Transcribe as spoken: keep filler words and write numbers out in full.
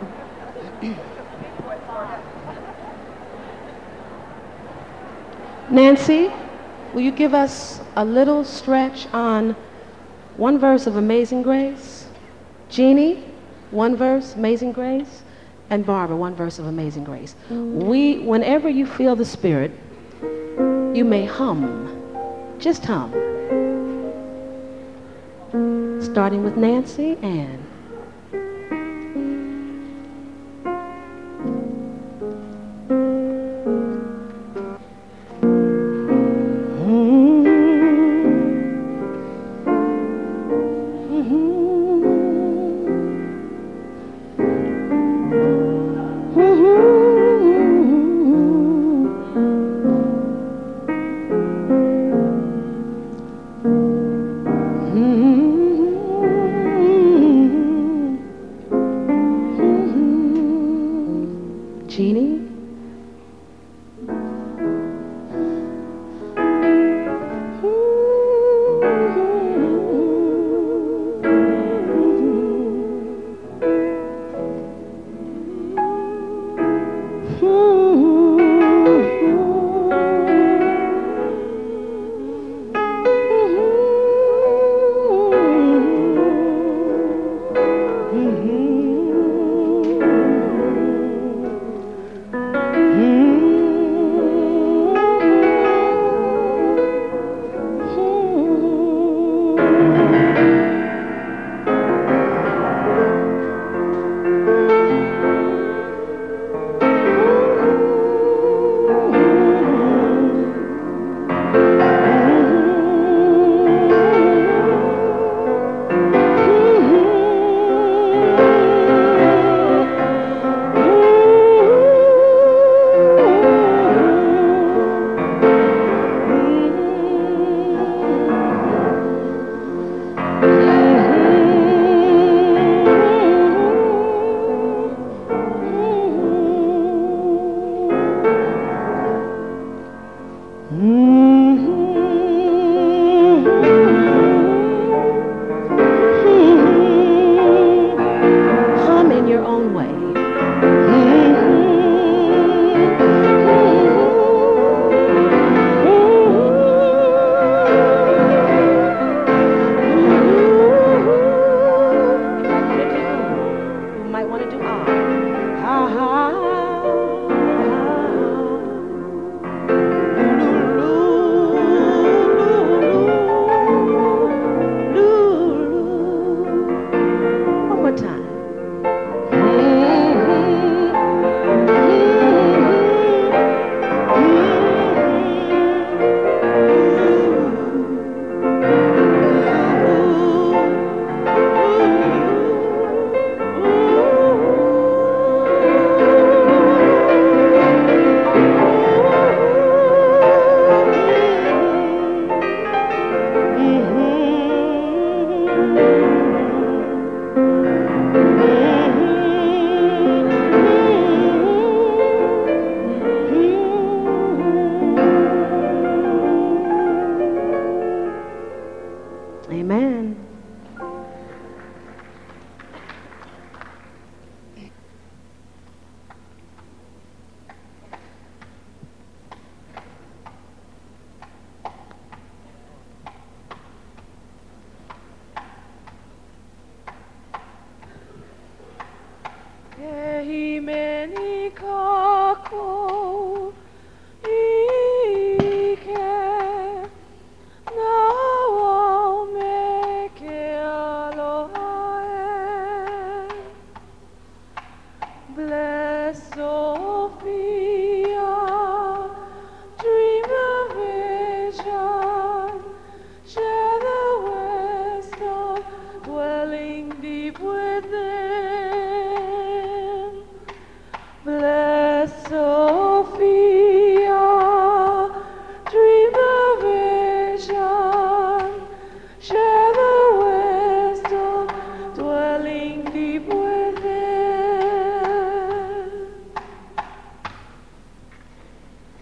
Nancy, will you give us a little stretch on one verse of Amazing Grace? Jeannie, one verse, Amazing Grace, and Barbara, one verse of Amazing Grace. We, whenever you feel the Spirit, you may hum, just hum. Starting with Nancy and Jeannie. Hum in your own way. You might want to do ah. Ha ha. One more time. Amen. Ehi meni kako